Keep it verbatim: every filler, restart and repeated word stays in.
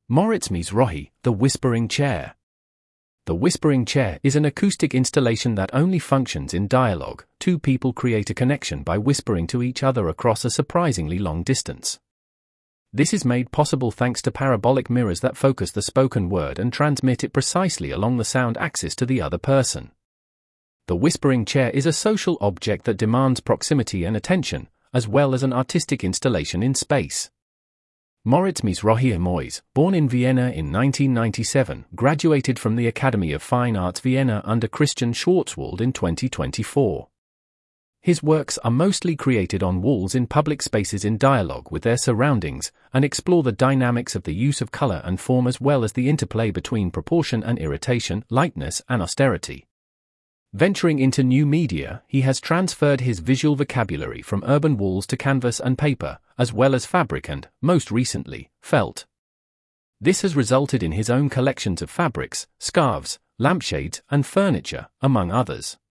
Moritz Mizrahi, The Whispering Chair. The Whispering Chair is an acoustic installation that only functions in dialogue. Two people create a connection by whispering to each other across a surprisingly long distance. This is made possible thanks to parabolic mirrors that focus the spoken word and transmit it precisely along the sound axis to the other person. The Whispering Chair is a social object that demands proximity and attention, as well as an artistic installation in space. Moritz Mizrahi Mois, born in Vienna in nineteen ninety-seven, graduated from the Academy of Fine Arts Vienna under Christian Schwarzwald in twenty twenty-four. His works are mostly created on walls in public spaces in dialogue with their surroundings, and explore the dynamics of the use of color and form as well as the interplay between proportion and irritation, lightness and austerity. Venturing into new media, he has transferred his visual vocabulary from urban walls to canvas and paper, as well as fabric and, most recently, felt. This has resulted in his own collections of fabrics, scarves, lampshades, and furniture, among others.